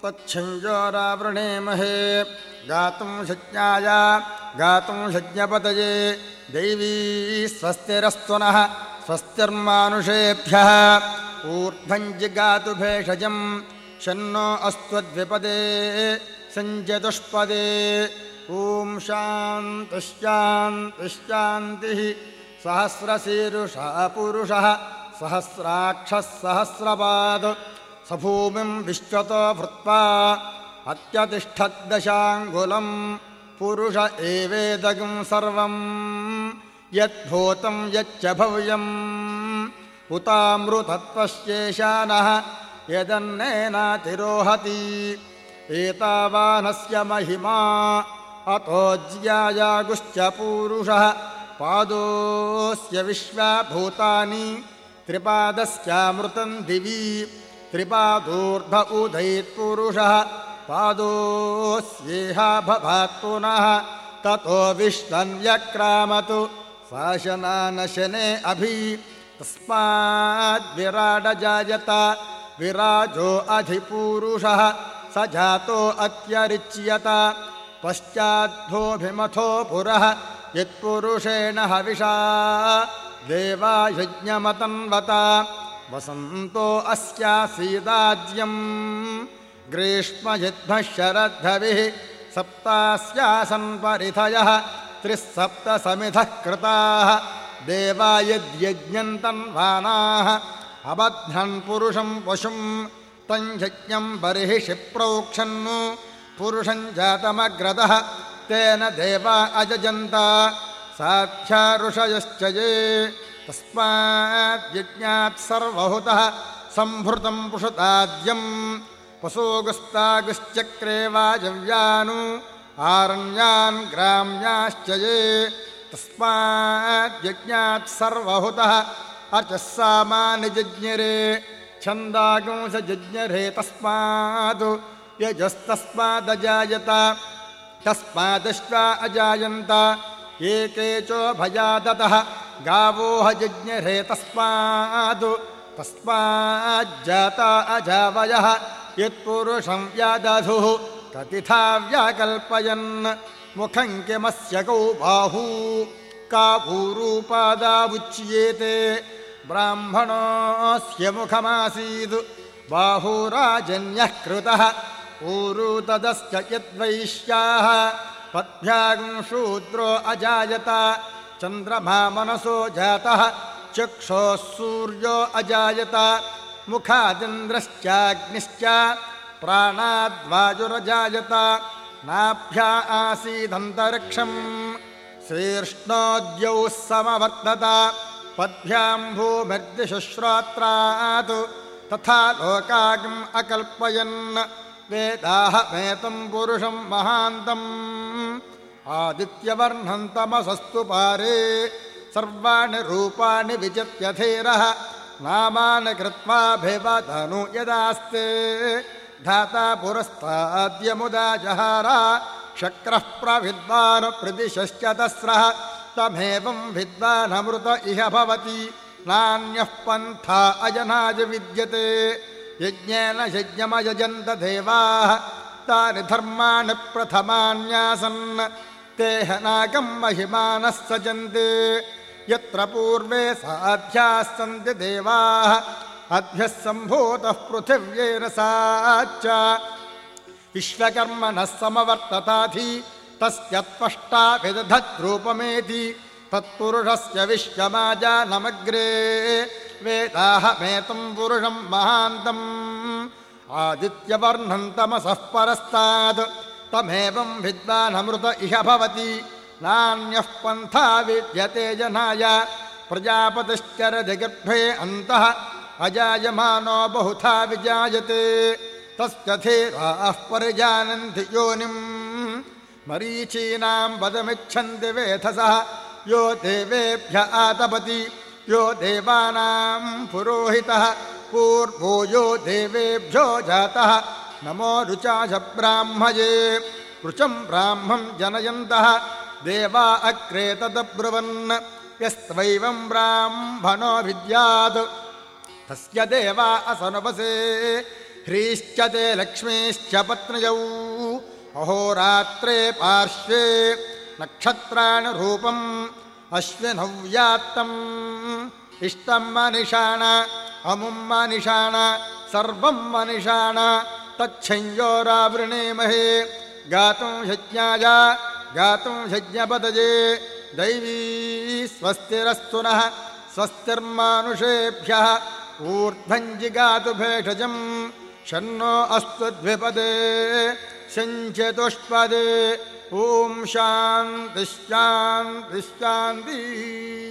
तच्छञ्जोरावृणेमहे गातुं शज्ञाय गातुं शज्ञपतये दैवी स्वस्तिरस्तु नः स्वस्तिर्मानुषेभ्यः ऊर्ध्वं जिगातु भेषजं शन्नो अस्त्वद्विपदे सञ्जतुष्पदे ॐ शान्तिश्शान्तिश्शान्तिः सहस्रशीरुषः पुरुषः सहस्राक्षः सहस्रपाद स भूमिं विश्वतो भृत्वा अत्यतिष्ठद्दशाङ्गुलं पुरुष एवेदगं सर्वं यद्भूतं यच्च भव्यम् उतामृतत्वश्चेशानः यदन्नेनातिरोहति एतावानस्य महिमा अतोज्यायागुश्च पूरुषः पादोऽस्य विश्वभूतानि त्रिपादस्यामृतं दिवि त्रिपादोर्ध उदैत्पुरुषः पादोऽस्येह भवात् पुनः ततो विष्णन्व्यक्रामतु शासनानशने अभि तस्माद्विराडजायत विराजो अधिपूरुषः स जातो अत्यरिच्यत पश्चाद्भोभिमथो पुरः यत्पुरुषेण हविषा देवा यज्ञमतन्वत वसन्तो अस्यासीदाज्यम् ग्रीष्मयुद्धः शरद्धविः सप्तास्यासन् परिथयः त्रिस्सप्त समिधः कृताः देवा यद्यज्ञं तन्वानाः अबध्नन् पुरुषं पशुं तं यज्ञं बर्हिषि प्रोक्षन् पुरुषं जातमग्रतः तेन देवा अजजन्त साध्या ऋषयश्च ये तस्माद्यज्ञात् सर्वहुतः सम्भृतं पुषुताद्यं पशोगुस्तागुश्चक्रे वाजव्यानु आरण्यान् ग्राम्याश्च ये तस्माद्यज्ञात् सर्वहुतः अर्चः सामानिजज्ञरे छन्दागुंसजज्ञरे तस्माद् यजस्तस्मादजायत तस्मादश्वा अजायन्त एके चोभयादतः गावो हजज्ञरे तस्माद् तस्माज्जाता अजावयः यत्पुरुषं व्यादधुः ततिथा व्याकल्पयन् मुखं किमस्य कौ बाहू का भूरूपादावुच्येते ब्राह्मणोऽस्य मुखमासीद् बाहुराजन्यः कृतः ऊरू तदश्च यद्वैश्याः पद्भ्यां शूद्रो अजायत चन्द्रमा मनसो जातः चक्षोः सूर्यो अजायत मुखादिन्द्रश्चाग्निश्च प्राणाद्वायुरजायत नाभ्या आसीदन्तरिक्षम् शीर्ष्णोद्यौ समवर्तत पद्भ्यां भूमिर्दिशुश्रोत्रात् तथा लोकागम् अकल्पयन् वेदाहमेतं पुरुषं महान्तम् आदित्यवर्णं तमसस्तु पारे सर्वाणि रूपाणि विचित्यधीरः नामानि कृत्वा भेवधनु यदास्ते धाता पुरस्ताद्यमुदा जहार शक्रः प्रविद्वान् प्रदिशश्च तस्रः तमेवं विद्वानमृत इह भवति नान्यः पन्था अजनाय विद्यते यज्ञेन यज्ञमयजन्त देवाः तानि धर्माणि प्रथमान्यासन् ते हनाकं महिमानः सजन्ते यत्र पूर्वे साध्याः सन्ति देवाः अभ्यः सम्भूतः पृथिव्येन साच्च विश्वकर्मणः समवर्तताधि तस्य त्वष्टा विदधद्रूपमेति तत्पुरुषस्य विश्वमाजानमग्रे वेदाहमेतं पुरुषं महान्तम् आदित्यवर्णं तमसः परस्तात् तमेवं विद्वानमृत इह भवति नान्यः पन्था विद्यते जनाय प्रजापतिश्चरति गर्भे अन्तः अजायमानो बहुधा विजायते तस्य धीराः परिजानन्ति योनिम् मरीचीनां वदमिच्छन्ति वेधसः यो देवेभ्य आतपति यो देवानां पुरोहितः पूर्वो यो देवेभ्यो जातः नमो ऋचाश ब्राह्मये ऋचं ब्राह्मं जनयन्तः देवा अग्रे तदब्रुवन् यस्त्वैवं ब्राह्मणो विद्यात् तस्य देवा असनुपसे ह्रीश्च ते लक्ष्मीश्च पत्न्यौ अहोरात्रे पार्श्वे नक्षत्राणि रूपम् अश्विनौ व्यात्तम् इष्टं मनिषाण अमुं मनिषाण सर्वं मनिषाण तच्छंयोरावृणीमहे गातुं यज्ञाय गातुं यज्ञपतये दैवी स्वस्तिरस्तु नः स्वस्तिर्मानुषेभ्यः ऊर्ध्वं जिगातु भेषजम् शन्नो अस्तु द्विपदे शञ्चतुष्पदे ॐ शान्तिः शान्तिः शान्तिः।